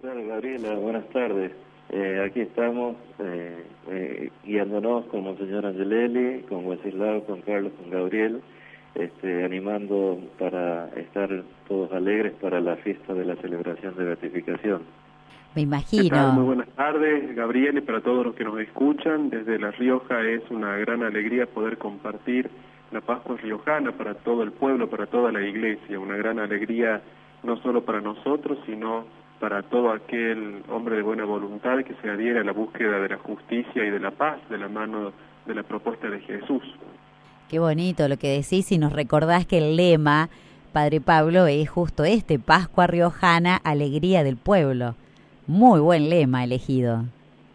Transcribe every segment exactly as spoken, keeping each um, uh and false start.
tal, Gabriela? Buenas tardes. Eh, aquí estamos eh, eh, guiándonos con Monseñor Angelelli, con Wenceslao, con Carlos, con Gabriel, este, animando para estar todos alegres para la fiesta de la celebración de beatificación. Me ¿Qué tal? Muy imagino. buenas tardes, Gabriel, y para todos los que nos escuchan. Desde La Rioja es una gran alegría poder compartir la Pascua riojana para todo el pueblo, para toda la iglesia. Una gran alegría no solo para nosotros, sino para todo aquel hombre de buena voluntad que se adhiere a la búsqueda de la justicia y de la paz de la mano de la propuesta de Jesús. Qué bonito lo que decís y nos recordás que el lema, Padre Pablo, es justo este, Pascua riojana, alegría del pueblo. Muy buen lema elegido.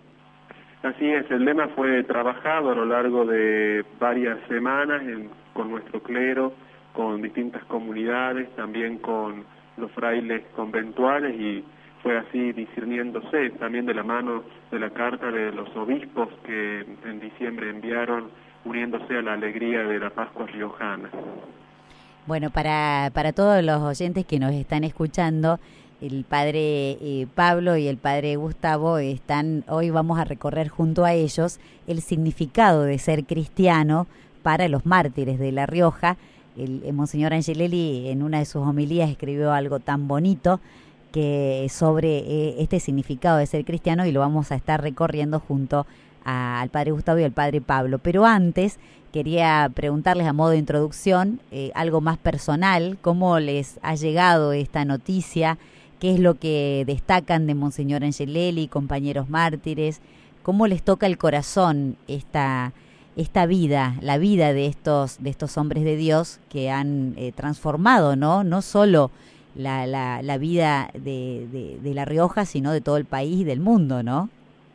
Así es, el lema fue trabajado a lo largo de varias semanas en, con nuestro clero, con distintas comunidades, también con los frailes conventuales, y fue así discerniéndose también de la mano de la carta de los obispos que en diciembre enviaron, uniéndose a la alegría de la Pascua riojana. Bueno, para, para todos los oyentes que nos están escuchando, el padre eh, Pablo y el padre Gustavo están, hoy vamos a recorrer junto a ellos el significado de ser cristiano para los mártires de La Rioja. El, el Monseñor Angelelli en una de sus homilías escribió algo tan bonito que sobre eh, este significado de ser cristiano, y lo vamos a estar recorriendo junto a, al padre Gustavo y al padre Pablo. Pero antes quería preguntarles a modo de introducción eh, algo más personal, cómo les ha llegado esta noticia, qué es lo que destacan de Monseñor Angelelli, compañeros mártires, cómo les toca el corazón esta esta vida, la vida de estos de estos hombres de Dios que han eh, transformado, ¿no? No solo la, la, la vida de, de, de La Rioja, sino de todo el país y del mundo, ¿no?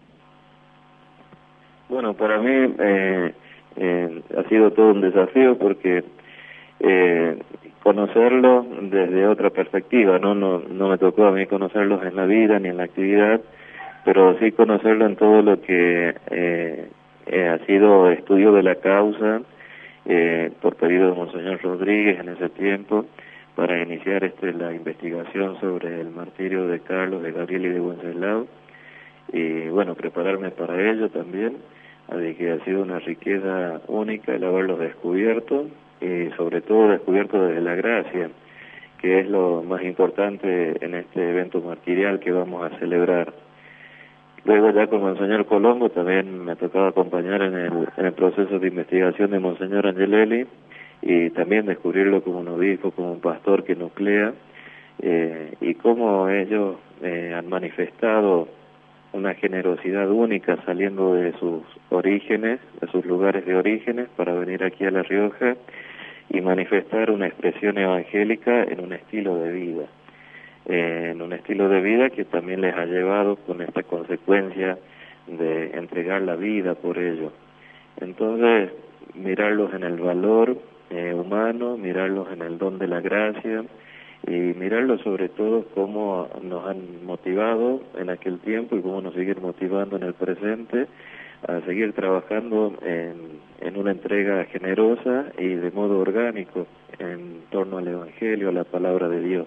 Bueno, para mí eh, eh, ha sido todo un desafío porque eh, conocerlo desde otra perspectiva, ¿no? No, no me tocó a mí conocerlos en la vida ni en la actividad, pero sí conocerlo en todo lo que eh, eh, ha sido estudio de la causa eh, por pedido de Monseñor Rodríguez en ese tiempo, para iniciar este la investigación sobre el martirio de Carlos, de Gabriel y de Wenceslao, y bueno, prepararme para ello también, así que ha sido una riqueza única el haberlos descubierto, y sobre todo descubierto desde la gracia, que es lo más importante en este evento martirial que vamos a celebrar. Luego ya con Monseñor Colombo también me tocaba acompañar en el, en el proceso de investigación de Monseñor Angelelli, y también descubrirlo como un obispo, como un pastor que nuclea, eh, y cómo ellos eh, han manifestado una generosidad única saliendo de sus orígenes, de sus lugares de orígenes, para venir aquí a La Rioja y manifestar una expresión evangélica en un estilo de vida, eh, en un estilo de vida que también les ha llevado con esta consecuencia de entregar la vida por ello. Entonces, mirarlos en el valor eh, humano, mirarlos en el don de la gracia, y mirarlos sobre todo cómo nos han motivado en aquel tiempo y cómo nos siguen motivando en el presente a seguir trabajando en, en una entrega generosa y de modo orgánico en torno al Evangelio, a la palabra de Dios.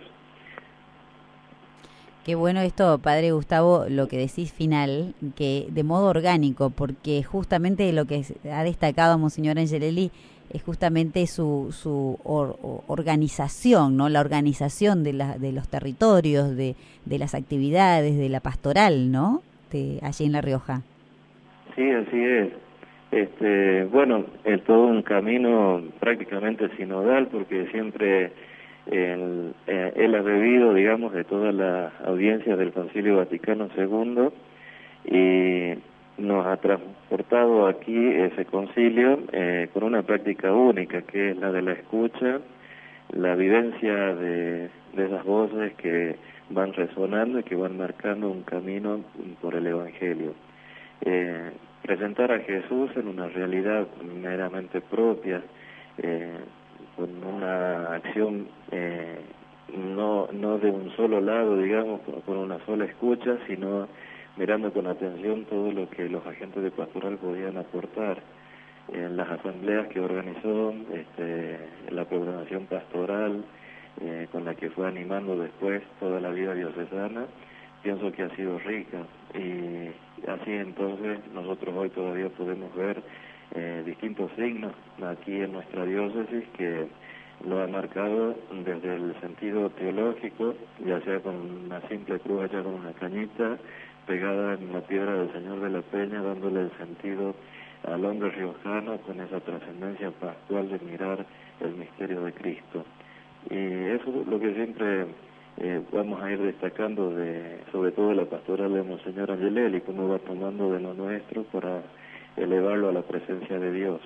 Qué bueno esto, padre Gustavo, lo que decís final, que de modo orgánico, porque justamente lo que ha destacado Monseñor Angelelli es justamente su, su or, organización, ¿no? La organización de, la, de los territorios, de, de las actividades, de la pastoral, ¿no? De, allí en La Rioja. Sí, así es. Este, bueno, es todo un camino prácticamente sinodal, porque siempre él, eh, él ha bebido, digamos, de todas las audiencias del Concilio Vaticano segundo, y nos ha transportado aquí ese concilio eh, con una práctica única, que es la de la escucha, la vivencia de, de esas voces que van resonando y que van marcando un camino por el Evangelio. Eh, presentar a Jesús en una realidad meramente propia, eh, con una acción eh, no, no de un solo lado, digamos, con una sola escucha, sino mirando con atención todo lo que los agentes de pastoral podían aportar en las asambleas que organizó, este, la programación pastoral, eh, con la que fue animando después toda la vida diocesana, pienso que ha sido rica, y así entonces nosotros hoy todavía podemos ver eh, distintos signos aquí en nuestra diócesis que lo ha marcado desde el sentido teológico, ya sea con una simple cruz hecha con una cañita pegada en la piedra del Señor de la Peña, dándole el sentido al hombre riojano con esa trascendencia pascual de mirar el misterio de Cristo. Y eso es lo que siempre eh, vamos a ir destacando, de sobre todo de la pastoral de Monseñor Angelelli, cómo va tomando de lo nuestro para elevarlo a la presencia de Dios.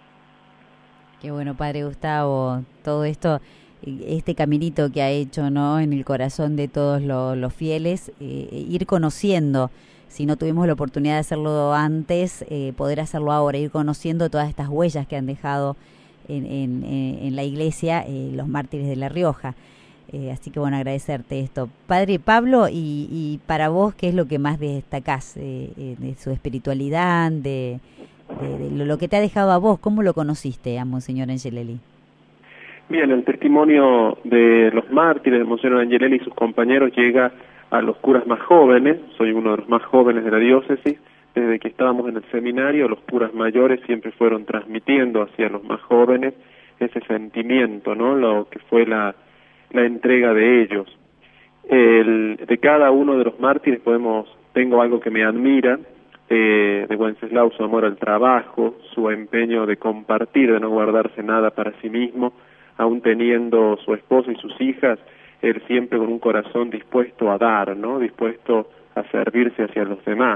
Qué bueno, Padre Gustavo, todo esto, este caminito que ha hecho, ¿no?, en el corazón de todos los, los fieles, eh, ir conociendo, si no tuvimos la oportunidad de hacerlo antes, eh, poder hacerlo ahora, ir conociendo todas estas huellas que han dejado en, en, en la iglesia eh, los mártires de La Rioja. Eh, así que bueno, agradecerte esto. Padre Pablo, y, y para vos, ¿qué es lo que más destacás eh, eh, de su espiritualidad, de, de, de lo, lo que te ha dejado a vos? ¿Cómo lo conociste a Monseñor Angelelli? Bien, el testimonio de los mártires de Monseñor Angelelli y sus compañeros llega a los curas más jóvenes. Soy uno de los más jóvenes de la diócesis. Desde que estábamos en el seminario, los curas mayores siempre fueron transmitiendo hacia los más jóvenes ese sentimiento, ¿no?, lo que fue la, la entrega de ellos. El, de cada uno de los mártires podemos, tengo algo que me admira, eh, de Wenceslao, su amor al trabajo, su empeño de compartir, de no guardarse nada para sí mismo, aún teniendo su esposo y sus hijas, él siempre con un corazón dispuesto a dar, ¿no?, dispuesto a servirse hacia los demás.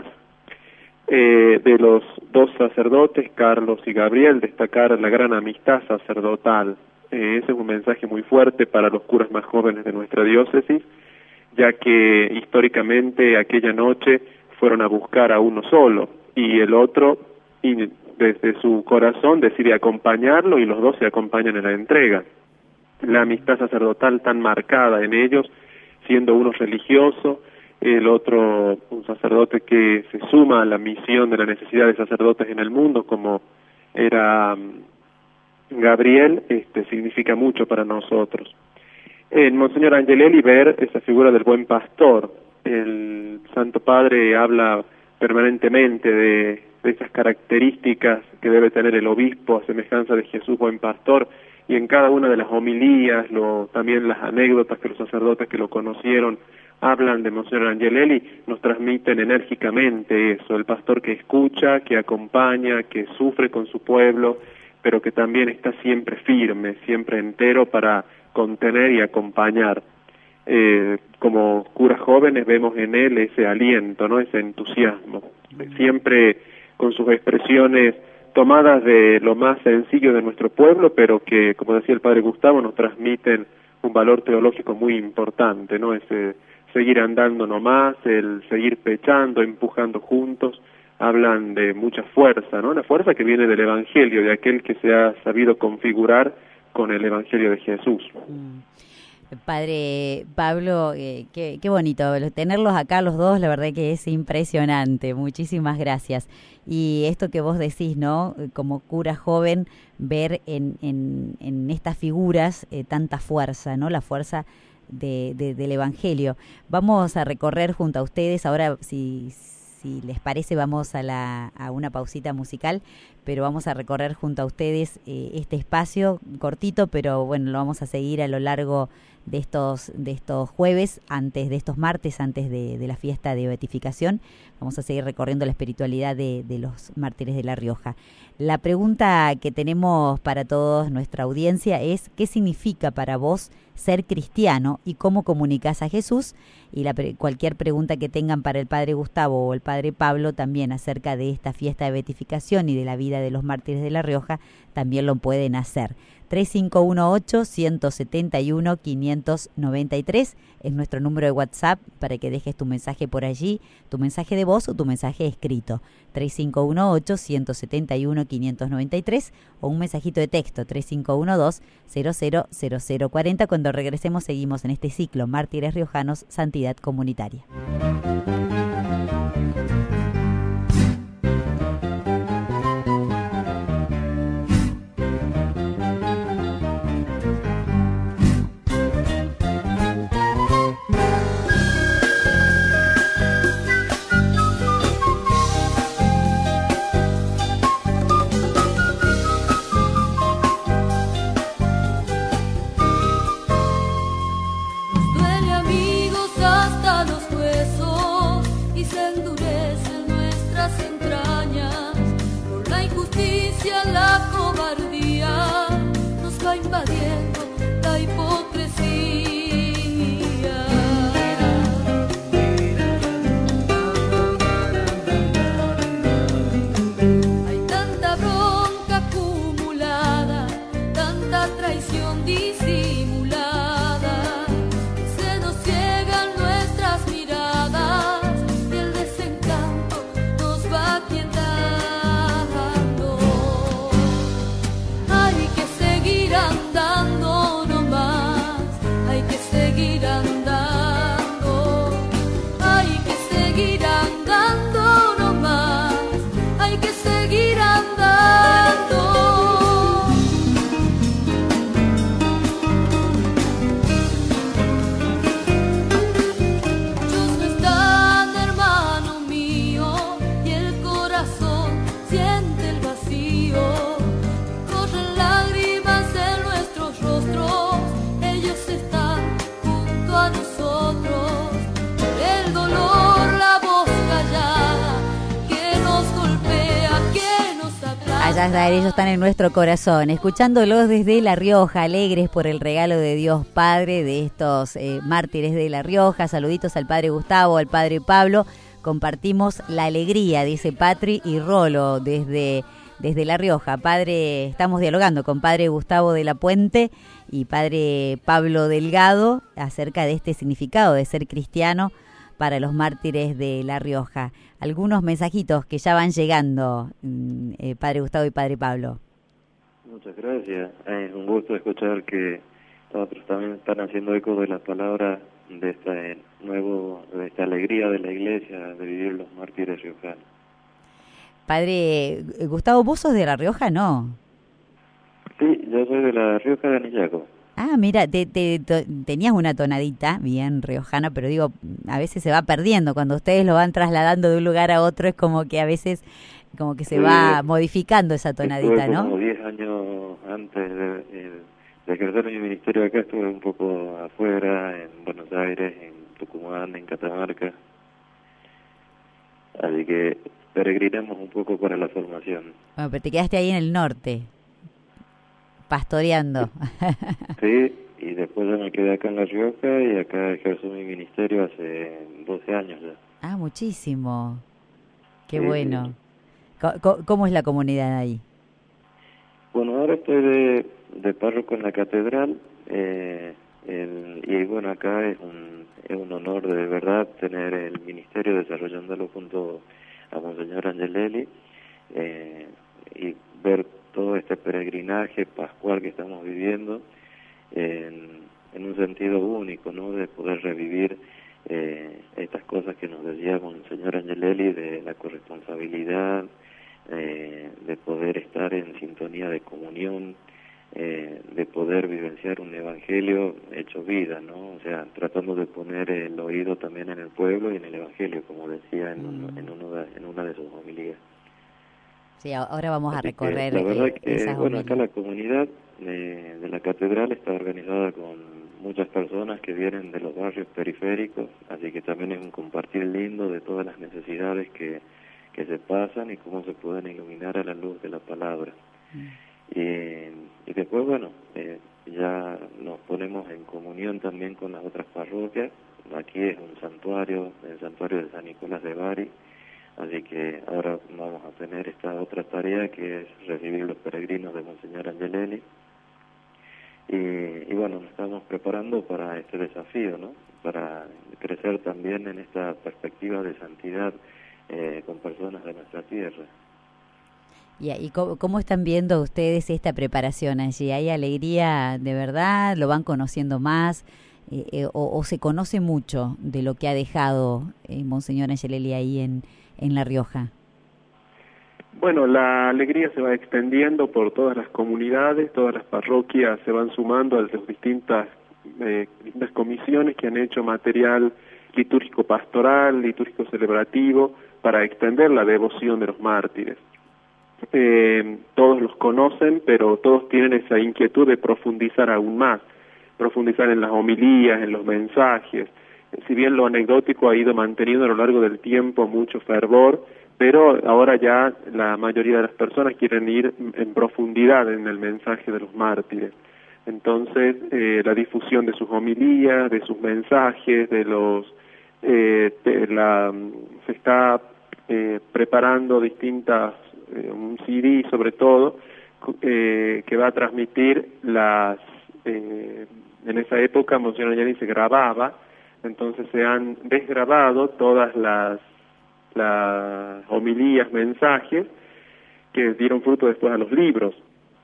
Eh, de los dos sacerdotes, Carlos y Gabriel, destacar la gran amistad sacerdotal. Eh, ese es un mensaje muy fuerte para los curas más jóvenes de nuestra diócesis, ya que históricamente aquella noche fueron a buscar a uno solo, y el otro, y desde su corazón, decide acompañarlo, y los dos se acompañan en la entrega. La amistad sacerdotal tan marcada en ellos, siendo uno religioso, el otro un sacerdote que se suma a la misión de la necesidad de sacerdotes en el mundo, como era um, Gabriel, este, significa mucho para nosotros. En Monseñor Angelelli ver esa figura del buen pastor. El Santo Padre habla permanentemente de, de esas características que debe tener el obispo a semejanza de Jesús buen pastor, y en cada una de las homilías, lo, también las anécdotas que los sacerdotes que lo conocieron hablan de Monseñor Angelelli, nos transmiten enérgicamente eso, el pastor que escucha, que acompaña, que sufre con su pueblo, pero que también está siempre firme, siempre entero para contener y acompañar. Eh, como curas jóvenes vemos en él ese aliento, ¿no?, ese entusiasmo, siempre con sus expresiones tomadas de lo más sencillo de nuestro pueblo, pero que, como decía el Padre Gustavo, nos transmiten un valor teológico muy importante, ¿no?, ese seguir andando nomás, el seguir pechando, empujando juntos, hablan de mucha fuerza, ¿no?, la fuerza que viene del Evangelio, de aquel que se ha sabido configurar con el Evangelio de Jesús. Mm. Padre Pablo, eh, qué, qué bonito tenerlos acá los dos, la verdad que es impresionante, muchísimas gracias. Y esto que vos decís, ¿no?, como cura joven, ver en, en, en estas figuras eh, tanta fuerza, ¿no?, la fuerza de, de, del Evangelio. Vamos a recorrer junto a ustedes, ahora si, si les parece vamos a, la, a una pausita musical, pero vamos a recorrer junto a ustedes eh, este espacio cortito, pero bueno, lo vamos a seguir a lo largo de estos de estos jueves, antes de estos martes, antes de, de la fiesta de beatificación. Vamos a seguir recorriendo la espiritualidad de, de los mártires de La Rioja. La pregunta que tenemos para toda nuestra audiencia es: ¿qué significa para vos ser cristiano y cómo comunicás a Jesús? Y la, cualquier pregunta que tengan para el Padre Gustavo o el Padre Pablo también acerca de esta fiesta de beatificación y de la vida de los mártires de La Rioja, también lo pueden hacer. tres cinco uno ocho, uno siete uno, cinco nueve tres es nuestro número de WhatsApp para que dejes tu mensaje por allí, tu mensaje de voz o tu mensaje escrito. tres cinco uno ocho, uno siete uno, cinco nueve tres o un mensajito de texto tres cinco uno dos, cero cero cero cero cuatro cero. Cuando regresemos seguimos en este ciclo Mártires Riojanos, Santidad Comunitaria. ya está, ellos están en nuestro corazón, escuchándolos desde La Rioja, alegres por el regalo de Dios Padre de estos eh, mártires de La Rioja. Saluditos al padre Gustavo, al padre Pablo. Compartimos la alegría, dice Patri y Rolo desde, desde La Rioja. Padre, estamos dialogando con padre Gustavo de la Puente y padre Pablo Delgado acerca de este significado de ser cristiano para los mártires de La Rioja. Algunos mensajitos que ya van llegando, eh, padre Gustavo y padre Pablo. Muchas gracias. Es un gusto escuchar que otros también están haciendo eco de las palabras de este nuevo, de esta alegría de la iglesia de vivir los mártires riojanos. Padre Gustavo, ¿vos sos de La Rioja, no? Sí, yo soy de La Rioja de Anillaco. Ah, mira, te, te, te, tenías una tonadita bien riojana, pero digo, a veces se va perdiendo. Cuando ustedes lo van trasladando de un lugar a otro, es como que a veces como que se sí, va modificando esa tonadita, ¿no? Como diez años antes de, de, de ejercer mi ministerio acá, estuve un poco afuera, en Buenos Aires, en Tucumán, en Catamarca. Así que peregrinamos un poco para la formación. Bueno, pero te quedaste ahí en el norte, pastoreando. Sí, y después ya me quedé acá en La Rioja y acá ejerzo mi ministerio hace doce años ya. Ah, muchísimo. Qué sí, bueno. Sí. ¿Cómo, ¿Cómo es la comunidad ahí? Bueno, ahora estoy de, de párroco en la catedral eh, el, y bueno, acá es un, es un honor de verdad tener el ministerio desarrollándolo junto a Monseñor Angelelli eh, y ver todo este peregrinaje pascual que estamos viviendo en, en un sentido único, ¿no? De poder revivir eh, estas cosas que nos decía Monseñor Angelelli de la corresponsabilidad, eh, de poder estar en sintonía de comunión, eh, de poder vivenciar un evangelio hecho vida, ¿no? O sea, tratando de poner el oído también en el pueblo y en el evangelio, como decía en, un, en, uno de, en una de sus homilías. Sí, ahora vamos Así a recorrer que, la verdad eh, que, esas bueno, homilías. acá la comunidad de, de la catedral está organizada con muchas personas que vienen de los barrios periféricos, así que también es un compartir lindo de todas las necesidades que, que se pasan y cómo se pueden iluminar a la luz de la palabra. Mm. Y, y después, bueno, eh, ya nos ponemos en comunión también con las otras parroquias. Aquí es un santuario, el santuario de San Nicolás de Bari. Así que ahora vamos a tener esta otra tarea que es recibir los peregrinos de Monseñor Angelelli. Y, y bueno, nos estamos preparando para este desafío, ¿no? Para crecer también en esta perspectiva de santidad eh, con personas de nuestra tierra. ¿Y, y cómo, cómo están viendo ustedes esta preparación allí? ¿Hay alegría de verdad? ¿Lo van conociendo más? Eh, eh, o, ¿O se conoce mucho de lo que ha dejado eh, Monseñor Angelelli ahí en en La Rioja? Bueno, la alegría se va extendiendo por todas las comunidades, todas las parroquias se van sumando a las distintas, eh, distintas comisiones que han hecho material litúrgico pastoral, litúrgico celebrativo, para extender la devoción de los mártires. Eh, todos los conocen, pero todos tienen esa inquietud de profundizar aún más, profundizar en las homilías, en los mensajes. Si bien lo anecdótico ha ido manteniendo a lo largo del tiempo mucho fervor, pero ahora ya la mayoría de las personas quieren ir en profundidad en el mensaje de los mártires. Entonces, eh, la difusión de sus homilías, de sus mensajes, de los, eh, de la, se está eh, preparando distintas, eh, un C D sobre todo, eh, que va a transmitir las, eh, en esa época Monseñor Angelelli se grababa. Entonces se han desgrabado todas las, las homilías, mensajes que dieron fruto después a los libros.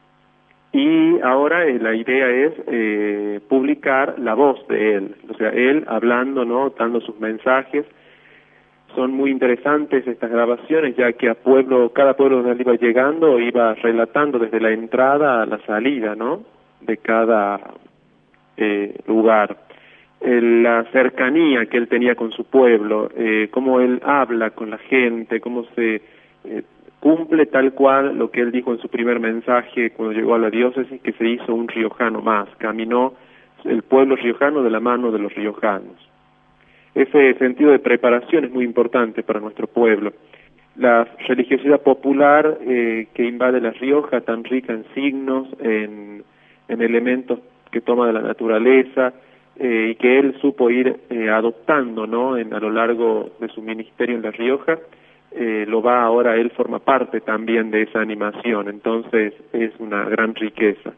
Y ahora eh, la idea es eh, publicar la voz de él, o sea, él hablando, ¿no?, dando sus mensajes. Son muy interesantes estas grabaciones, ya que a pueblo, cada pueblo donde él iba llegando iba relatando desde la entrada a la salida, ¿no?, de cada eh, lugar. La cercanía que él tenía con su pueblo, eh, cómo él habla con la gente, cómo se eh, cumple tal cual lo que él dijo en su primer mensaje cuando llegó a la diócesis, que se hizo un riojano más, caminó el pueblo riojano de la mano de los riojanos. Ese sentido de preparación es muy importante para nuestro pueblo. la religiosidad popular eh, que invade La Rioja, tan rica en signos, en, en elementos que toma de la naturaleza, eh, y que él supo ir eh, adoptando, ¿no?, en, a lo largo de su ministerio en La Rioja. Eh, lo va ahora, él forma parte también de esa animación, entonces es una gran riqueza.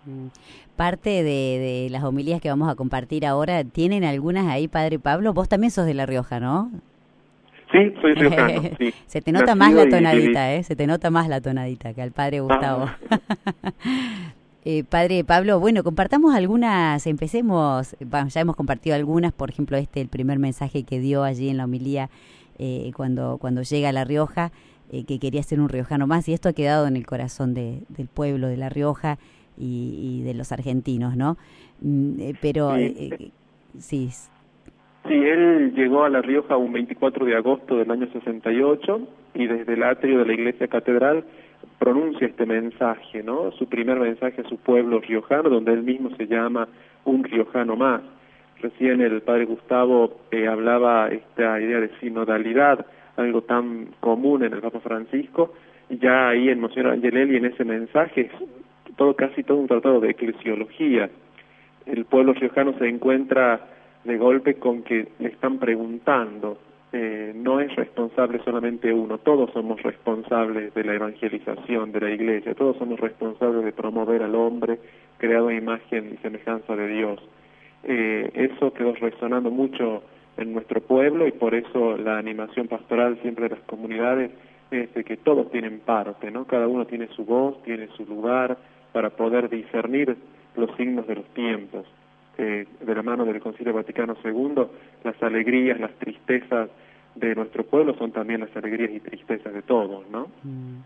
Parte de, de las homilías que vamos a compartir ahora, ¿tienen algunas ahí, Padre Pablo? Vos también sos de La Rioja, ¿no? Sí, soy riojano, sí. Se te nota Nacido más la y tonadita, viví. ¿eh? Se te nota más la tonadita que al Padre Gustavo. Ah. eh, Padre Pablo, bueno, compartamos algunas, empecemos, bueno, ya hemos compartido algunas, por ejemplo, este, el primer mensaje que dio allí en la homilía eh, cuando, cuando llega a La Rioja, eh, que quería ser un riojano más, y esto ha quedado en el corazón de, del pueblo de La Rioja y, y de los argentinos, ¿no? Mm, eh, pero, Sí. Eh, sí. Sí, él llegó a La Rioja un veinticuatro de agosto del año sesenta y ocho y desde el atrio de la iglesia catedral pronuncia este mensaje, ¿no? Su primer mensaje a su pueblo riojano, donde él mismo se llama un riojano más. Recién el padre Gustavo eh, hablaba esta idea de sinodalidad, algo tan común en el Papa Francisco, y ya ahí en Monsignor Angelelli, en ese mensaje, es todo, casi todo un tratado de eclesiología. El pueblo riojano se encuentra de golpe con que le están preguntando, eh, no es responsable solamente uno, todos somos responsables de la evangelización de la iglesia, todos somos responsables de promover al hombre creado a imagen y semejanza de Dios. Eh, eso quedó resonando mucho en nuestro pueblo y por eso la animación pastoral siempre de las comunidades es de que todos tienen parte, ¿no? Cada uno tiene su voz, tiene su lugar para poder discernir los signos de los tiempos. Eh, de la mano del Concilio Vaticano segundo, las alegrías, las tristezas de nuestro pueblo son también las alegrías y tristezas de todos, ¿no? Mm.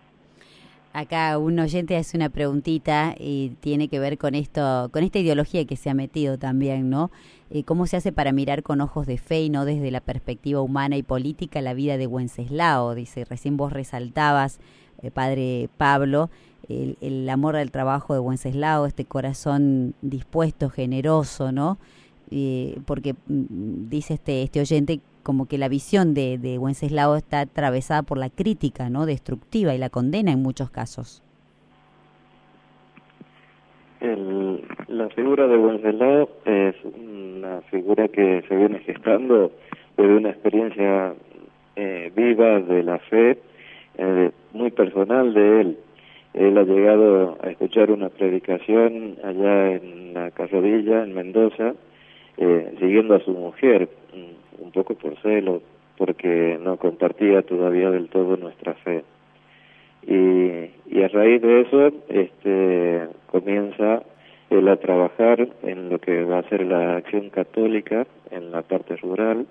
Acá un oyente hace una preguntita y tiene que ver con esto, con esta ideología que se ha metido también, ¿no? Eh, ¿Cómo se hace para mirar con ojos de fe y no desde la perspectiva humana y política la vida de Wenceslao? Dice, recién vos resaltabas, eh, Padre Pablo, el, el amor al trabajo de Wenceslao, este corazón dispuesto, generoso, ¿no? Eh, porque mm, dice este, este oyente como que la visión de, de Wenceslao está atravesada por la crítica, ¿no?, destructiva y la condena en muchos casos. El, la figura de Wenceslao es una figura que se viene gestando desde una experiencia eh, viva de la fe, eh, muy personal de él. Él ha llegado a escuchar una predicación allá en la Carrodilla, en Mendoza, eh, siguiendo a su mujer, un poco por celo, porque no compartía todavía del todo nuestra fe. Y, y a raíz de eso, este, comienza él a trabajar en lo que va a ser la acción católica en la parte rural,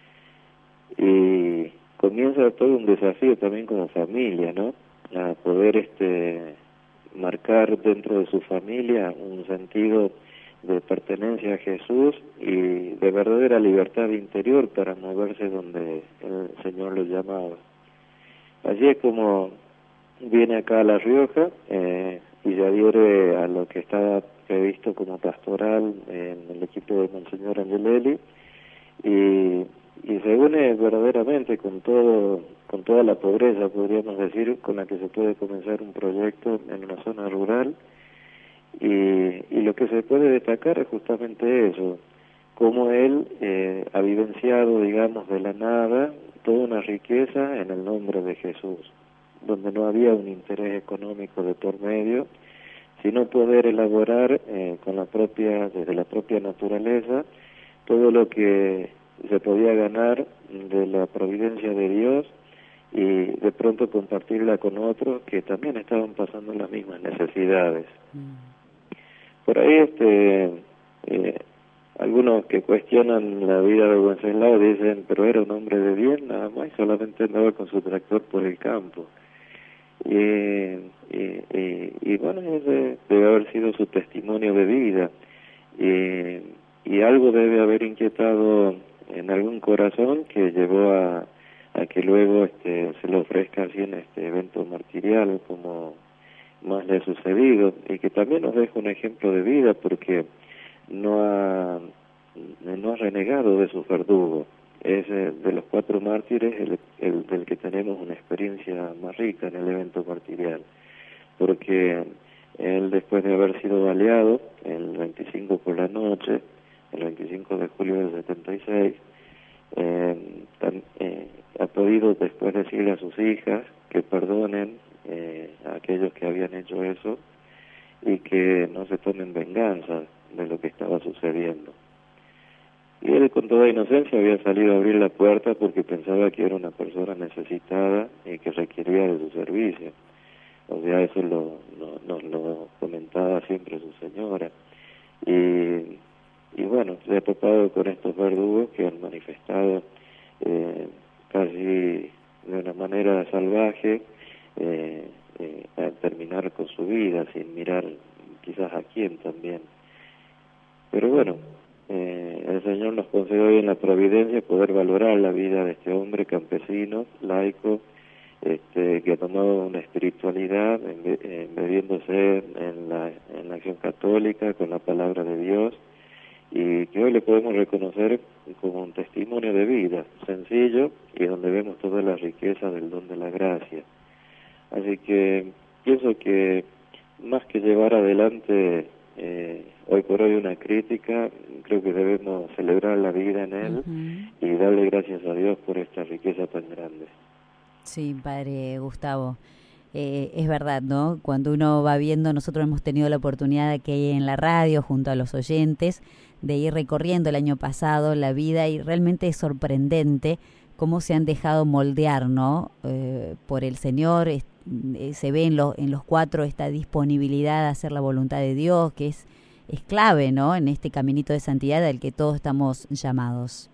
y comienza todo un desafío también como familia, ¿no? A poder este marcar dentro de su familia un sentido de pertenencia a Jesús y de verdadera libertad interior para moverse donde el Señor lo llamaba. Allí es como viene acá a La Rioja eh, y se adhiere a lo que estaba previsto como pastoral en el equipo de Monseñor Angelelli y, y se une verdaderamente con todo con toda la pobreza, podríamos decir, con la que se puede comenzar un proyecto en una zona rural. Y, y lo que se puede destacar es justamente eso, cómo él eh, ha vivenciado, digamos, de la nada toda una riqueza en el nombre de Jesús, donde no había un interés económico de por medio, sino poder elaborar eh, con la propia, desde la propia naturaleza, todo lo que se podía ganar de la providencia de Dios y de pronto compartirla con otros que también estaban pasando las mismas necesidades. Mm. Por ahí, este, eh, algunos que cuestionan la vida de Wenceslao dicen, pero era un hombre de bien, nada más, y solamente andaba con su tractor por el campo. Y, y, y, y bueno, ese debe haber sido su testimonio de vida. Y, y algo debe haber inquietado en algún corazón que llevó a, a que luego este, se le ofrezca así en este evento martirial como más le ha sucedido, y que también nos deja un ejemplo de vida porque no ha no ha renegado de sus verdugos. es eh, de los cuatro mártires el, el del que tenemos una experiencia más rica en el evento martirial, porque él, después de haber sido baleado el veinticinco por la noche, el veinticinco de julio del setenta y seis, eh, tan, eh, ha podido después decirle a sus hijas que perdonen eh, a aquellos que habían hecho eso y que no se tomen venganza de lo que estaba sucediendo. Y él, con toda inocencia, había salido a abrir la puerta porque pensaba que era una persona necesitada y que requería de su servicio. O sea, eso lo, lo, nos lo comentaba siempre su señora. Y, y bueno, se ha topado con estos verdugos que han manifestado eh, casi de una manera salvaje eh, eh, a terminar con su vida, sin mirar quizás a quién también. Pero bueno, eh, el Señor nos concede hoy en la providencia poder valorar la vida de este hombre campesino, laico, este, que ha tomado una espiritualidad, embebiéndose en la, en la acción católica, con la palabra de Dios, y que hoy le podemos reconocer como un testimonio de vida, sencillo, y donde vemos toda la riqueza del don de la gracia. Así que pienso que más que llevar adelante eh, hoy por hoy una crítica, creo que debemos celebrar la vida en él uh-huh. y darle gracias a Dios por esta riqueza tan grande. Sí, padre Gustavo, eh, es verdad, ¿no? Cuando uno va viendo, nosotros hemos tenido la oportunidad aquí en la radio, junto a los oyentes, de ir recorriendo el año pasado la vida, y realmente es sorprendente cómo se han dejado moldear, ¿no? Eh, por el Señor. Es, eh, se ve en, lo, en los cuatro esta disponibilidad a hacer la voluntad de Dios, que es, es clave, ¿no? En este caminito de santidad al que todos estamos llamados.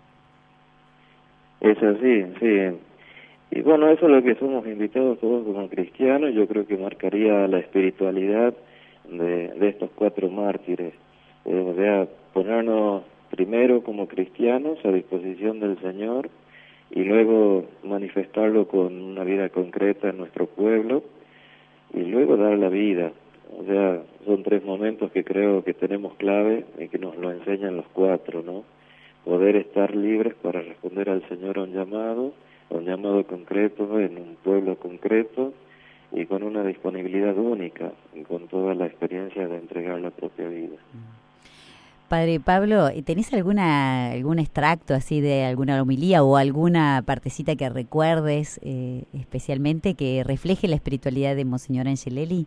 Es así, sí. Y bueno, eso es lo que somos invitados todos como cristianos. Yo creo que marcaría la espiritualidad de, de estos cuatro mártires. Eh, o sea, ponernos primero como cristianos a disposición del Señor y luego manifestarlo con una vida concreta en nuestro pueblo y luego dar la vida. O sea, son tres momentos que creo que tenemos clave y que nos lo enseñan los cuatro, ¿no? Poder estar libres para responder al Señor a un llamado, un llamado concreto en un pueblo concreto y con una disponibilidad única y con toda la experiencia de entregar la propia vida. Padre Pablo, ¿tenés alguna algún extracto así de alguna homilía o alguna partecita que recuerdes eh, especialmente que refleje la espiritualidad de Monseñor Angelelli?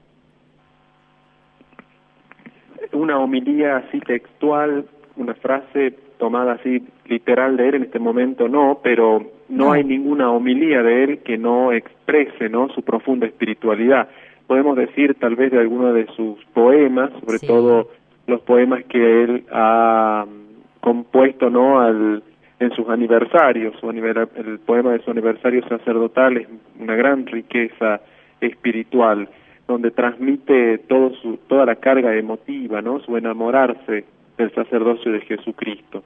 Una homilía así textual, una frase tomada así literal de él en este momento no, pero no, no hay ninguna homilía de él que no exprese, ¿no?, su profunda espiritualidad. Podemos decir tal vez de alguno de sus poemas, sobre sí. todo los poemas que él ha compuesto, ¿no?, al, en sus aniversarios. Su aniver, el poema de su aniversario sacerdotal es una gran riqueza espiritual, donde transmite todo su, toda la carga emotiva, ¿no?, su enamorarse del sacerdocio de Jesucristo.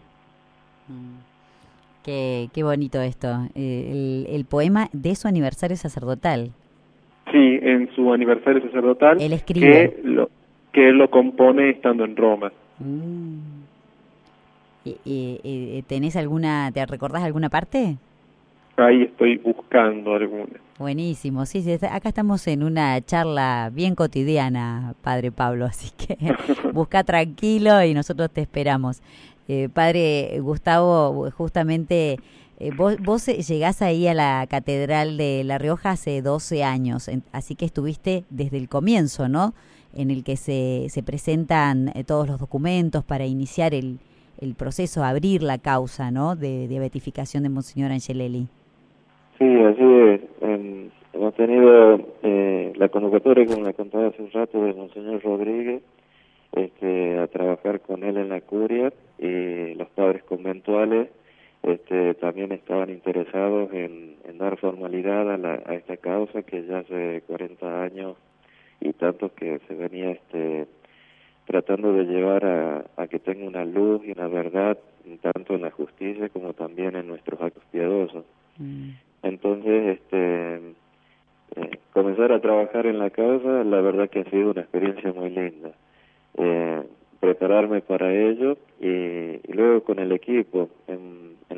Qué, qué bonito esto, el, el poema de su aniversario sacerdotal. Sí, en su aniversario sacerdotal, él escribe. Que lo, que él lo compone estando en Roma. Mm. ¿Y, y, y, ¿Tenés alguna, te recordás alguna parte? Ahí estoy buscando alguna. Buenísimo, sí, sí, acá estamos en una charla bien cotidiana, Padre Pablo, así que busca tranquilo y nosotros te esperamos. Eh, padre Gustavo, justamente eh, vos, vos llegás ahí a la Catedral de La Rioja hace doce años, en, así que estuviste desde el comienzo, ¿no?, en el que se, se presentan eh, todos los documentos para iniciar el, el proceso, abrir la causa, ¿no?, de, de beatificación de Monseñor Angelelli. Sí, así es. Eh, hemos tenido eh, la convocatoria, como le contaba hace un rato, de Monseñor Rodríguez, este, a trabajar con él en la curia, y los padres conventuales este, también estaban interesados en, en dar formalidad a, la, a esta causa que ya hace cuarenta años y tantos que se venía este, tratando de llevar a, a que tenga una luz y una verdad, tanto en la justicia como también en nuestros actos piadosos. Mm. Entonces, este, eh, comenzar a trabajar en la causa, la verdad que ha sido una experiencia muy linda. Eh, prepararme para ello y, y luego con el equipo en, en la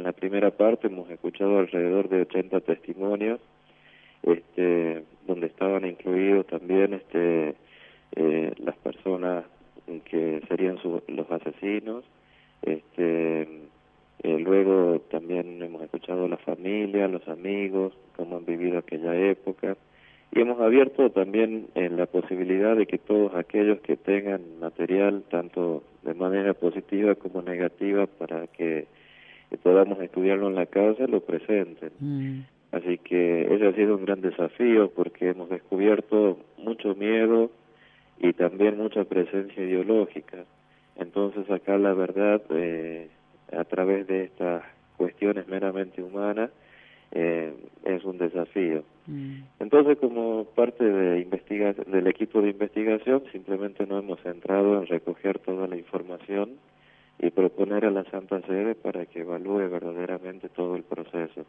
la primera parte hemos escuchado alrededor de ochenta testimonios, este, donde estaban incluidos también este, eh, las personas que serían su, los asesinos. Este, eh, luego también hemos escuchado a la familia, los amigos, cómo han vivido aquella época, y hemos abierto también en la posibilidad de que todos aquellos que tengan material, tanto de manera positiva como negativa, para que podamos estudiarlo en la casa, lo presenten. Mm. Así que ese ha sido un gran desafío, porque hemos descubierto mucho miedo y también mucha presencia ideológica. Entonces acá la verdad, eh, a través de estas cuestiones meramente humanas, eh, es un desafío. Mm. Entonces, como parte de investiga del equipo de investigación, simplemente nos hemos centrado en recoger toda la información y proponer a la Santa Sede para que evalúe verdaderamente todo el proceso.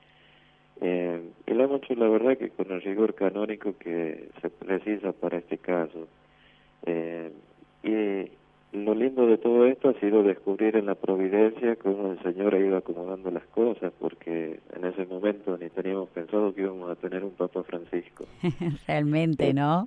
Eh, y lo hemos hecho, la verdad, que con el rigor canónico que se precisa para este caso. Eh, y lo lindo de todo esto ha sido descubrir en la providencia cómo el Señor ha ido acomodando las cosas, porque en ese momento ni teníamos pensado que íbamos a tener un Papa Francisco. Realmente, ¿no?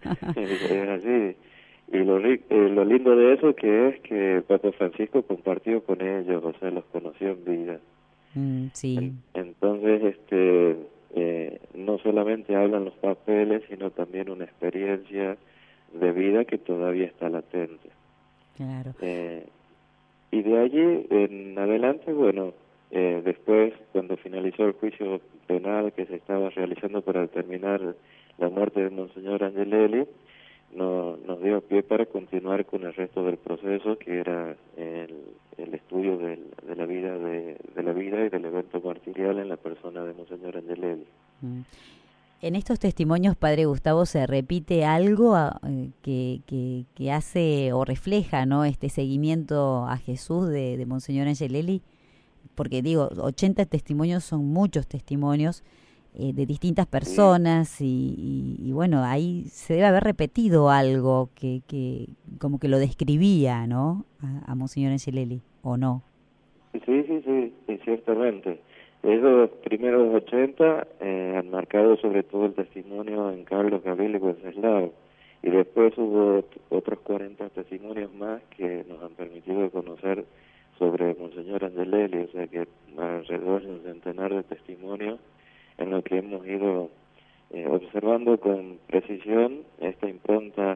Es así. Y lo, eh, lo lindo de eso que es que el Papa Francisco compartió con ellos, o sea, los conoció en vida. Mm, sí. En, entonces, este, eh, no solamente hablan los papeles, sino también una experiencia de vida que todavía está latente. Claro. Eh, y de allí en adelante, bueno, eh, después, cuando finalizó el juicio penal que se estaba realizando para determinar la muerte de Monseñor Angelelli, no, nos dio pie para continuar con el resto del proceso, que era el, el estudio del, de la vida de, de la vida y del evento martirial en la persona de Monseñor Angelelli. Mm. En estos testimonios, Padre Gustavo, se repite algo eh, que, que, que hace o refleja, ¿no?, este seguimiento a Jesús de, de Monseñor Angelelli, porque digo, ochenta testimonios son muchos testimonios eh, de distintas personas y, y, y bueno, ahí se debe haber repetido algo que, que como que lo describía, ¿no?, a, a Monseñor Angelelli, ¿o no? Sí, sí, sí, sí, ciertamente. Esos primeros ochenta eh, han marcado sobre todo el testimonio en Carlos, Gabriel y Wenceslao, y después hubo otros cuarenta testimonios más que nos han permitido conocer sobre Monseñor Angelelli, o sea que alrededor de un centenar de testimonios en los que hemos ido eh, observando con precisión esta impronta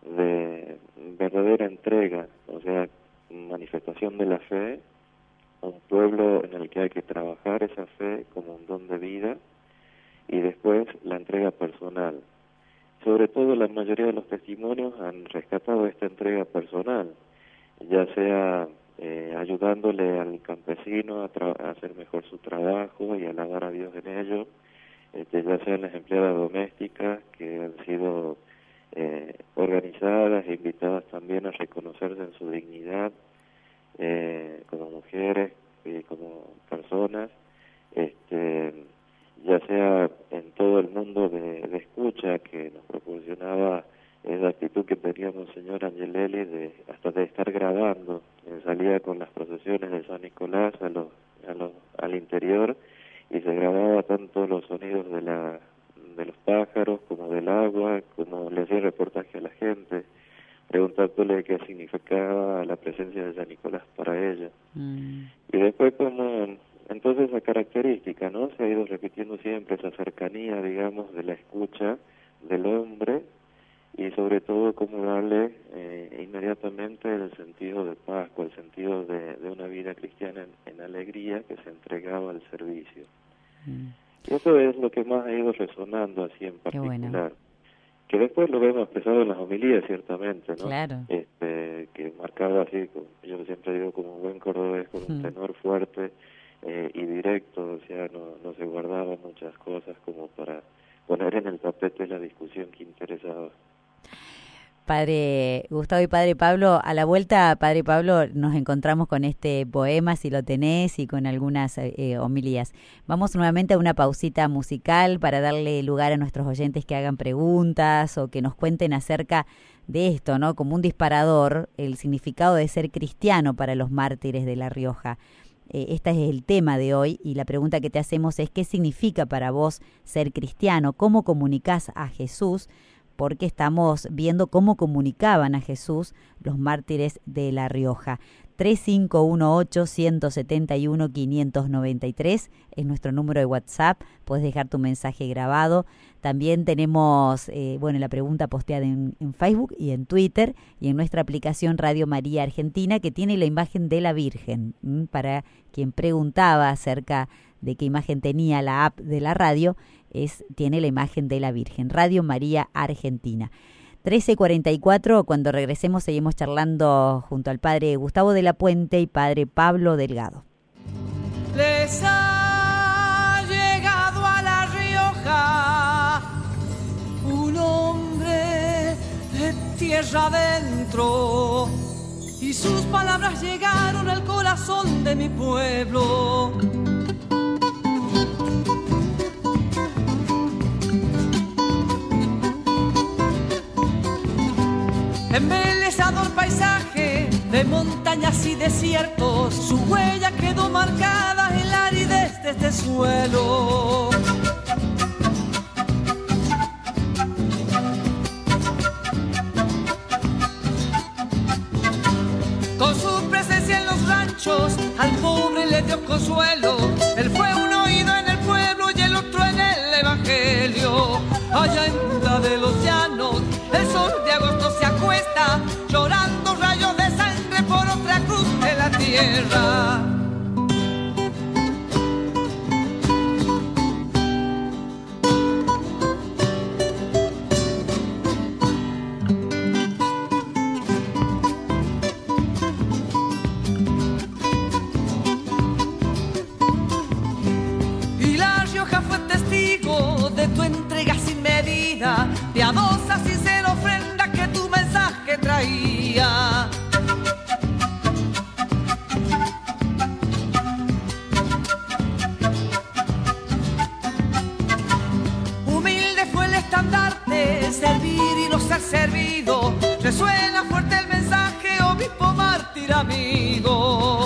de verdadera entrega, o sea, manifestación de la fe, un pueblo en el que hay que trabajar esa fe como un don de vida, y después la entrega personal. Sobre todo la mayoría de los testimonios han rescatado esta entrega personal, ya sea eh, ayudándole al campesino a, a hacer mejor su trabajo y alabar a Dios en ello, este, ya sean las empleadas domésticas que han sido eh, organizadas e invitadas también a reconocerse en su dignidad, Eh, como mujeres y como personas, este, ya sea en todo el mundo de, de escucha que nos proporcionaba esa actitud que tenía Monseñor Angelelli de hasta de estar grabando, eh, salía con las procesiones de San Nicolás a los, a los, al interior y se grababa tanto los sonidos de la de los pájaros como del agua, como le hacía reportaje a la gente, preguntándole qué significaba la presencia de San Nicolás para ella. Mm. Y después, como entonces esa característica, ¿no?, se ha ido repitiendo siempre, esa cercanía, digamos, de la escucha del hombre, y sobre todo cómo darle eh, inmediatamente el sentido de Pascua, el sentido de, de una vida cristiana en, en alegría que se entregaba al servicio. Mm. Y eso es lo que más ha ido resonando así en particular. Que después lo vemos expresado en las homilías, ciertamente, ¿no? Claro. Este, que marcaba así, yo siempre digo, como un buen cordobés, con un tenor fuerte eh, y directo, o sea, no, no se guardaba muchas cosas como para poner en el tapete la discusión que interesaba. Padre Gustavo y Padre Pablo, a la vuelta, Padre Pablo, nos encontramos con este poema, si lo tenés, y con algunas eh, homilías. Vamos nuevamente a una pausita musical para darle lugar a nuestros oyentes que hagan preguntas o que nos cuenten acerca de esto, ¿no?, como un disparador, el significado de ser cristiano para los mártires de La Rioja. Eh, este es el tema de hoy y la pregunta que te hacemos es ¿qué significa para vos ser cristiano? ¿Cómo comunicás a Jesús? Porque estamos viendo cómo comunicaban a Jesús los mártires de La Rioja. tres cinco uno ocho, uno siete uno, cinco nueve tres es nuestro número de WhatsApp, puedes dejar tu mensaje grabado. También tenemos, eh, bueno, la pregunta posteada en, en Facebook y en Twitter y en nuestra aplicación Radio María Argentina, que tiene la imagen de la Virgen. ¿m? Para quien preguntaba acerca de qué imagen tenía la app de la radio, es tiene la imagen de la Virgen. Radio María Argentina. trece cuarenta y cuatro, cuando regresemos seguimos charlando junto al padre Gustavo de la Puente y padre Pablo Delgado. Les ha llegado a La Rioja un hombre de tierra adentro y sus palabras llegaron al corazón de mi pueblo. Embelezador paisaje de montañas y desiertos, su huella quedó marcada en la aridez de este suelo. Con su presencia en los ranchos, al pobre le dio consuelo. Él fue un oído en el pueblo y el otro en el evangelio. Allá en Punta de los Llanos, el sol de agosto se acuesta, llorando rayos de sangre por otra cruz de la tierra. Y La Rioja fue testigo de tu entrega sin medida, piadosa, sincera ofrenda que tu mensaje traía. Humilde fue el estandarte, servir y no ser servido. Resuena fuerte el mensaje, obispo mártir amigo.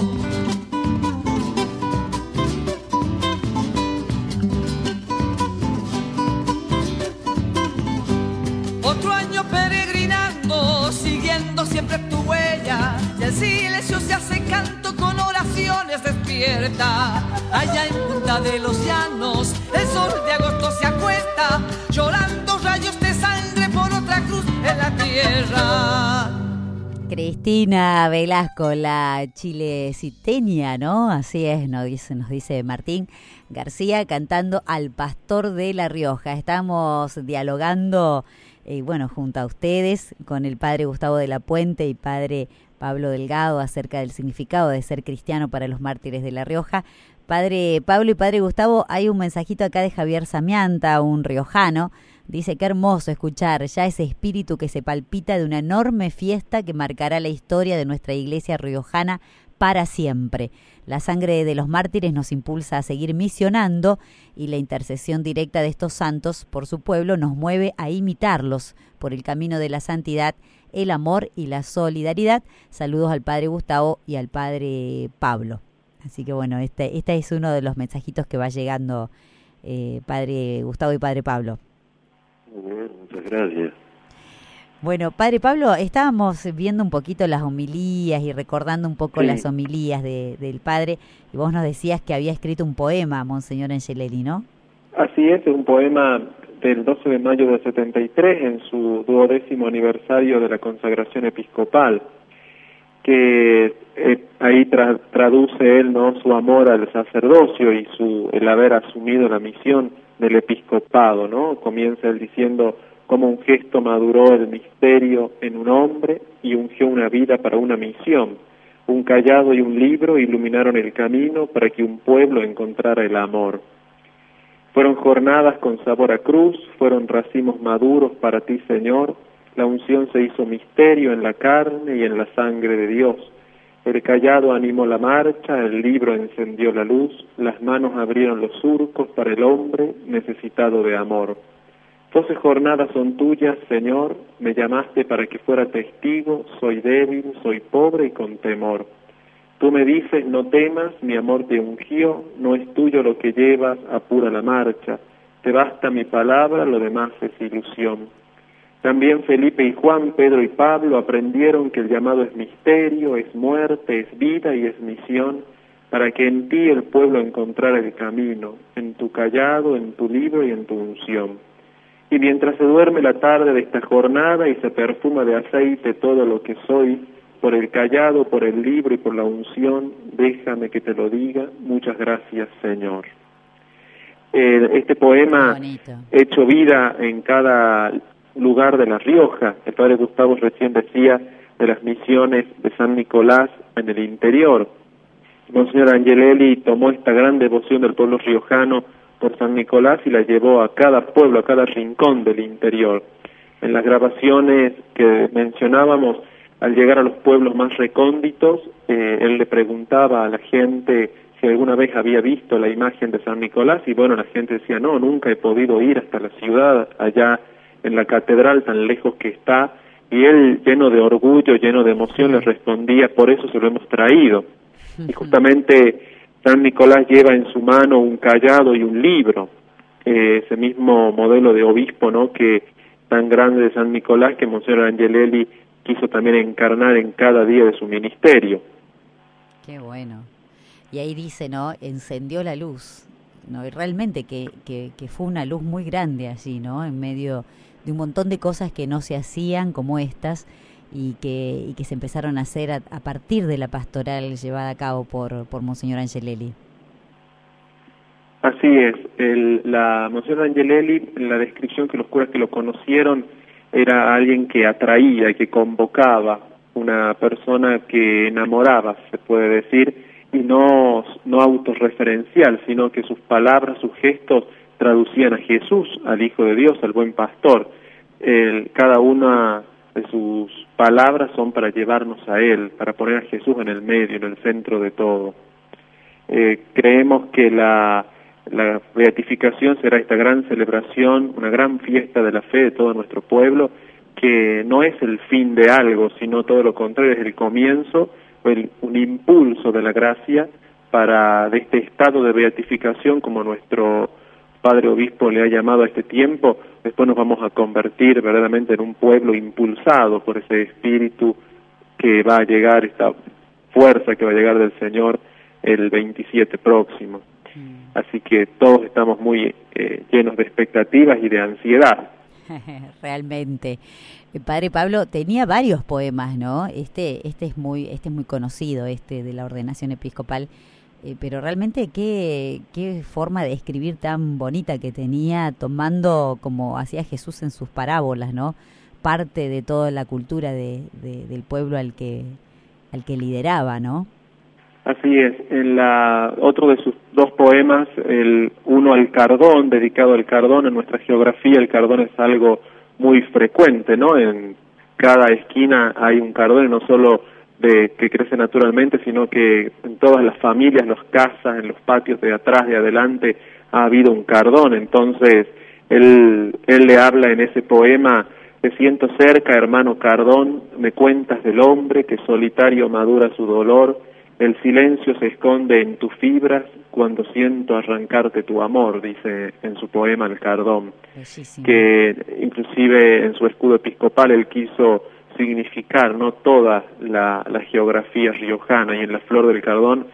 Otro año peregrinando, siguiendo siempre tu huella, y el silencio se hace canto con oraciones despierta. Allá en Punta de los Llanos, el sol de agosto se acuesta, llorando rayos de sangre por otra cruz en la tierra. Cristina Velasco, la chileciteña, ¿no? Así es, nos dice, nos dice Martín García, cantando Al Pastor de La Rioja. Estamos dialogando, eh, bueno, junto a ustedes, con el padre Gustavo de la Puente y padre Pablo Delgado, acerca del significado de ser cristiano para los mártires de La Rioja. Padre Pablo y padre Gustavo, hay un mensajito acá de Javier Samianta, un riojano. Dice, qué hermoso escuchar ya ese espíritu que se palpita de una enorme fiesta que marcará la historia de nuestra iglesia riojana para siempre. La sangre de los mártires nos impulsa a seguir misionando y la intercesión directa de estos santos por su pueblo nos mueve a imitarlos por el camino de la santidad, el amor y la solidaridad. Saludos al padre Gustavo y al padre Pablo. Así que bueno, este, este es uno de los mensajitos que va llegando, eh, padre Gustavo y padre Pablo. Muy bien, muchas gracias. Bueno, padre Pablo, estábamos viendo un poquito las homilías y recordando un poco sí. las homilías de, del padre, y vos nos decías que había escrito un poema, Monseñor Angelelli, ¿no? Así es, un poema del doce de mayo del setenta y tres, en su duodécimo aniversario de la consagración episcopal, que eh, ahí tra traduce él, ¿no?, su amor al sacerdocio y su el haber asumido la misión del episcopado, ¿no? Comienza él diciendo cómo un gesto maduró el misterio en un hombre y ungió una vida para una misión. Un cayado y un libro iluminaron el camino para que un pueblo encontrara el amor. Fueron jornadas con sabor a cruz, fueron racimos maduros para ti, Señor. La unción se hizo misterio en la carne y en la sangre de Dios. El cayado animó la marcha, el libro encendió la luz, las manos abrieron los surcos para el hombre necesitado de amor. Doce jornadas son tuyas, Señor, me llamaste para que fuera testigo, soy débil, soy pobre y con temor. Tú me dices, no temas, mi amor te ungió, no es tuyo lo que llevas, apura la marcha. Te basta mi palabra, lo demás es ilusión. También Felipe y Juan, Pedro y Pablo aprendieron que el llamado es misterio, es muerte, es vida y es misión, para que en ti el pueblo encontrara el camino, en tu callado, en tu libro y en tu unción. Y mientras se duerme la tarde de esta jornada y se perfuma de aceite todo lo que soy, por el callado, por el libro y por la unción, déjame que te lo diga, muchas gracias, Señor. Eh, este poema, hecho vida en cada lugar de La Rioja, el padre Gustavo recién decía de las misiones de San Nicolás en el interior. Monseñor Angelelli tomó esta gran devoción del pueblo riojano por San Nicolás y la llevó a cada pueblo, a cada rincón del interior. En las grabaciones que mencionábamos, al llegar a los pueblos más recónditos, eh, él le preguntaba a la gente si alguna vez había visto la imagen de San Nicolás, y bueno, la gente decía, no, nunca he podido ir hasta la ciudad, allá en la catedral tan lejos que está, y él, lleno de orgullo, lleno de emoción, le respondía, por eso se lo hemos traído. Y justamente San Nicolás lleva en su mano un cayado y un libro, eh, ese mismo modelo de obispo, ¿no?, que tan grande de San Nicolás, que Monseñor Angelelli quiso también encarnar en cada día de su ministerio. Qué bueno. Y ahí dice, ¿no?, encendió la luz, ¿no? Y realmente que, que, que fue una luz muy grande allí, ¿no?, en medio de un montón de cosas que no se hacían como estas y que, y que se empezaron a hacer a, a partir de la pastoral llevada a cabo por, por Monseñor Angelelli. Así es. El, la Monseñor Angelelli, en la descripción que los curas que lo conocieron, era alguien que atraía, que convocaba, una persona que enamoraba, se puede decir, y no, no autorreferencial, sino que sus palabras, sus gestos traducían a Jesús, al Hijo de Dios, al buen pastor. El, cada una de sus palabras son para llevarnos a Él, para poner a Jesús en el medio, en el centro de todo. Eh, creemos que la, la beatificación será esta gran celebración, una gran fiesta de la fe de todo nuestro pueblo, que no es el fin de algo, sino todo lo contrario, es el comienzo, el, un impulso de la gracia para, de este estado de beatificación, como nuestro Padre Obispo le ha llamado a este tiempo, después nos vamos a convertir verdaderamente en un pueblo impulsado por ese espíritu que va a llegar, esta fuerza que va a llegar del Señor el veintisiete próximo. Mm. Así que todos estamos muy eh, llenos de expectativas y de ansiedad. Realmente. El Padre Pablo tenía varios poemas, ¿no? Este, este es muy, este es muy conocido, este de la ordenación episcopal. Eh, pero realmente qué, qué forma de escribir tan bonita que tenía, tomando, como hacía Jesús en sus parábolas, ¿no?, parte de toda la cultura de, de, del pueblo al que, al que lideraba, ¿no? Así es. En la, otro de sus dos poemas, el uno al cardón, dedicado al cardón, en nuestra geografía el cardón es algo muy frecuente, ¿no? En cada esquina hay un cardón, y no solo de que crece naturalmente, sino que en todas las familias, las casas, en los patios de atrás, de adelante, ha habido un cardón. Entonces, él, él le habla en ese poema: te siento cerca, hermano cardón, me cuentas del hombre que solitario madura su dolor, el silencio se esconde en tus fibras cuando siento arrancarte tu amor, dice en su poema El Cardón. Bellísimo. Que inclusive en su escudo episcopal él quiso significar, no toda la, la geografía riojana, y en la flor del cardón,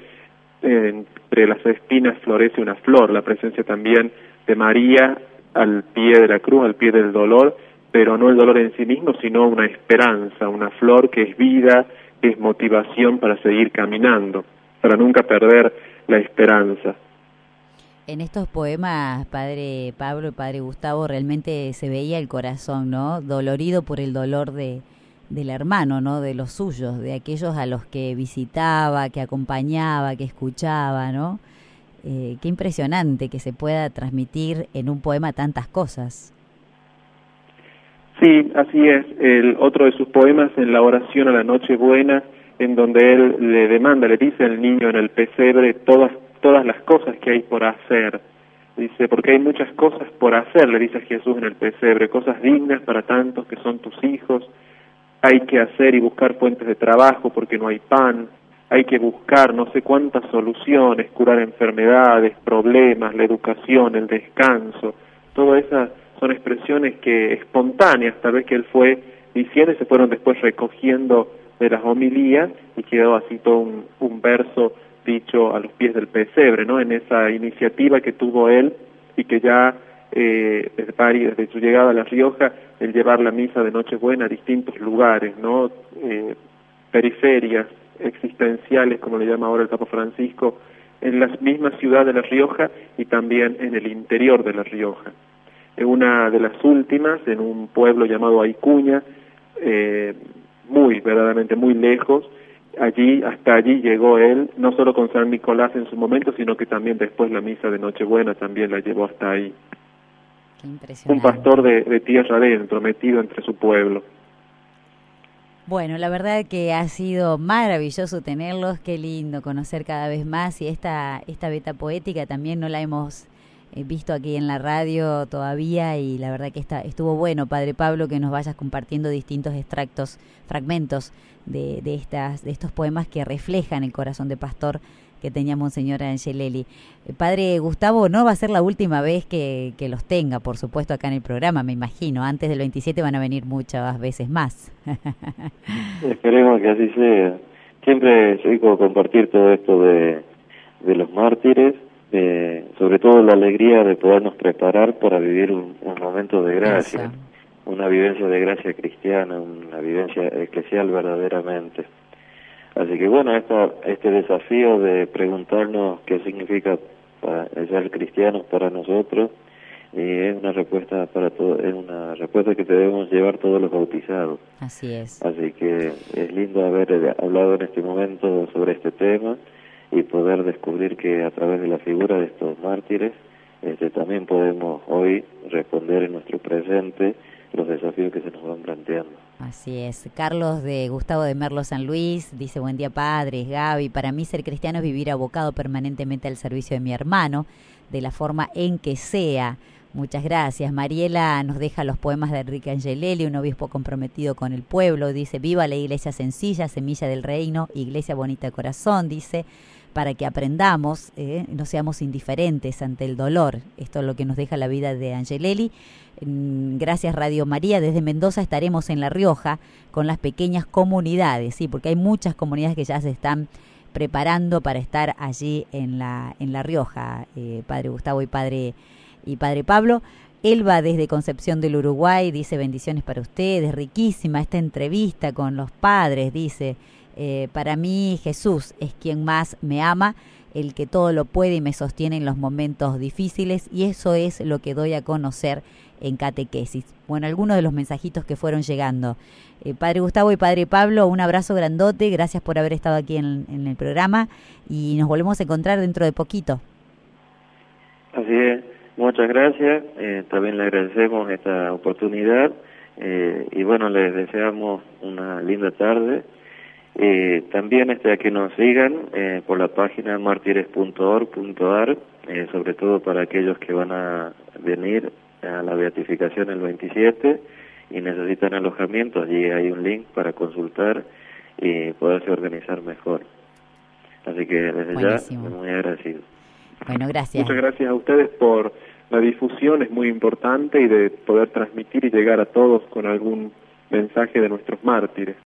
eh, entre las espinas florece una flor, la presencia también de María al pie de la cruz, al pie del dolor, pero no el dolor en sí mismo, sino una esperanza, una flor que es vida, que es motivación para seguir caminando, para nunca perder la esperanza. En estos poemas, Padre Pablo y Padre Gustavo, realmente se veía el corazón, ¿no?, dolorido por el dolor de del hermano, ¿no?, de los suyos, de aquellos a los que visitaba, que acompañaba, que escuchaba, ¿no? Eh, qué impresionante que se pueda transmitir en un poema tantas cosas. Sí, así es. El otro de sus poemas, en la oración a la Nochebuena, en donde él le demanda, le dice al niño en el pesebre todas todas las cosas que hay por hacer. Dice, porque hay muchas cosas por hacer, le dice a Jesús en el pesebre, cosas dignas para tantos que son tus hijos. Hay que hacer y buscar fuentes de trabajo porque no hay pan. hay que buscar no sé cuántas soluciones, curar enfermedades, problemas, la educación, el descanso, todas esas son expresiones que espontáneas, tal vez que él fue diciendo y se fueron después recogiendo de las homilías y quedó así todo un, un verso dicho a los pies del pesebre, ¿no? En esa iniciativa que tuvo él y que ya eh, desde París, desde su llegada a La Rioja, el llevar la misa de Nochebuena a distintos lugares, ¿no? Eh, periferias existenciales, como le llama ahora el Papa Francisco, en la misma ciudad de La Rioja y también en el interior de La Rioja. En una de las últimas, en un pueblo llamado Aicuña, eh, muy, verdaderamente muy lejos, allí, hasta allí llegó él, no solo con San Nicolás en su momento, sino que también después la misa de Nochebuena también la llevó hasta ahí. Qué impresionante. Un pastor de, de tierra adentro, metido entre su pueblo. Bueno, la verdad que ha sido maravilloso tenerlos, qué lindo conocer cada vez más, y esta, esta beta poética también no la hemos eh, visto aquí en la radio todavía, y la verdad que está, estuvo bueno, Padre Pablo, que nos vayas compartiendo distintos extractos, fragmentos de, de, estas, de estos poemas que reflejan el corazón de pastor que tenía Monseñor Angelelli. Eh, Padre Gustavo, no va a ser la última vez que, que los tenga, por supuesto, acá en el programa, me imagino. Antes del veintisiete van a venir muchas veces más. Esperemos que así sea. Siempre es rico compartir todo esto de, de los mártires, eh, sobre todo la alegría de podernos preparar para vivir un, un momento de gracia, Eso. una vivencia de gracia cristiana, una vivencia eclesial verdaderamente. Así que bueno, esta, este desafío de preguntarnos qué significa para, ser cristianos para nosotros, eh, es una respuesta para todo, es una respuesta que debemos llevar todos los bautizados. Así es. Así que es lindo haber hablado en este momento sobre este tema y poder descubrir que a través de la figura de estos mártires, este, también podemos hoy responder en nuestro presente los desafíos que se nos van planteando. Así es. Carlos de Gustavo de Merlo San Luis dice: buen día, padres. Gaby, para mí ser cristiano es vivir abocado permanentemente al servicio de mi hermano, de la forma en que sea. Muchas gracias. Mariela nos deja los poemas de Enrique Angelelli, un obispo comprometido con el pueblo. Dice: viva la iglesia sencilla, semilla del reino, iglesia bonita de corazón, dice, para que aprendamos, eh, no seamos indiferentes ante el dolor. Esto es lo que nos deja la vida de Angelelli. Gracias Radio María. Desde Mendoza estaremos en La Rioja con las pequeñas comunidades, sí, porque hay muchas comunidades que ya se están preparando para estar allí en la en La Rioja, eh, Padre Gustavo y Padre y Padre Pablo. Elba desde Concepción del Uruguay dice: bendiciones para ustedes, riquísima esta entrevista con los padres, dice, eh, para mí Jesús es quien más me ama, el que todo lo puede y me sostiene en los momentos difíciles, y eso es lo que doy a conocer en catequesis. Bueno, algunos de los mensajitos que fueron llegando. Eh, Padre Gustavo y Padre Pablo, un abrazo grandote, gracias por haber estado aquí en, en el programa, y nos volvemos a encontrar dentro de poquito. Así es, muchas gracias, eh, también le agradecemos esta oportunidad, eh, y bueno, les deseamos una linda tarde. Eh, también este, a que nos sigan eh, por la página martires punto org punto ar, eh, sobre todo para aquellos que van a venir a la beatificación el veintisiete y necesitan alojamiento. Allí hay un link para consultar y poderse organizar mejor. Así que desde Buenísimo. ya, muy agradecido. Bueno, gracias. Muchas gracias a ustedes por la difusión, es muy importante, y de poder transmitir y llegar a todos con algún mensaje de nuestros mártires.